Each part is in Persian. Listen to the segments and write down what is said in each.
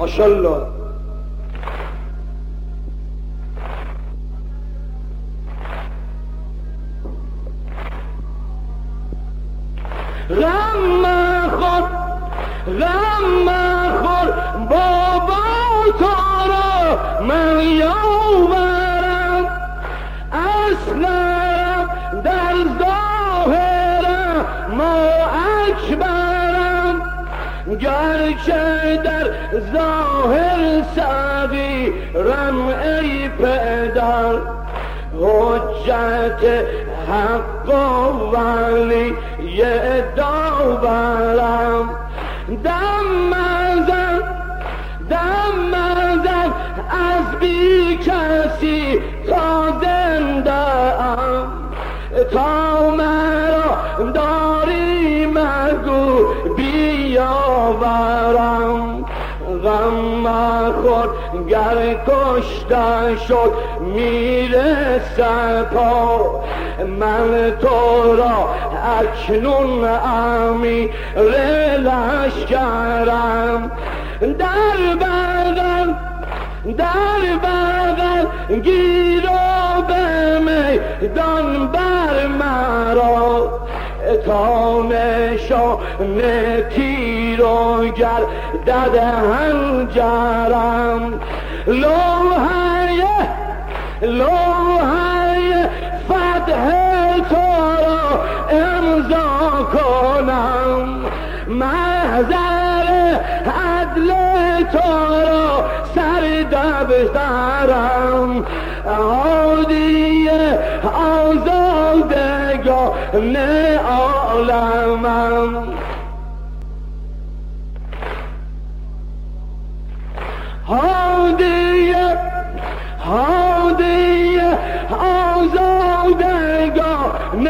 ماشاءالله. غم خور بابا تو را من یاورم، اصلا در ظاهرم ما اکبرم، گرچه در ظاهر صغیرم ای پدر، حجت حق و ولی داورم. دم مزن از بی کسی تا زنده ام، تا مرا داری مگو بیاورم. غم خود گر کشته شد میره سپا، من تو را اکنون امیر لشکرم. در بغل گیر و به میدان بر مرا، تا نشان تیر و گردد هنجرم. لوحه فتح تو را امضا کنم، محضر عدل تو را سر دفترم. هادی آزادگان عالمم، هادی آزادگان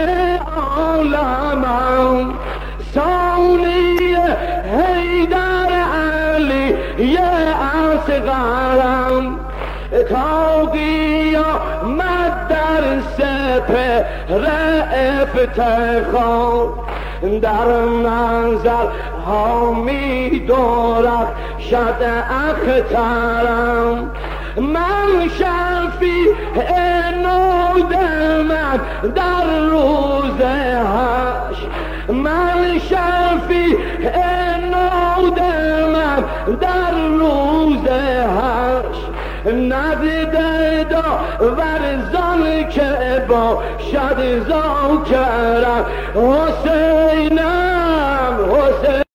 عالمم. ثانی حیدر علی اصغرم، تا قیامت در سپهر افتخار، در نظر ها می درخشد اخترم. من شفیع نود من در روز حشر، من شفیع نود من در روز حشر، نزد داورزان که باشد ذاکرم. حسینم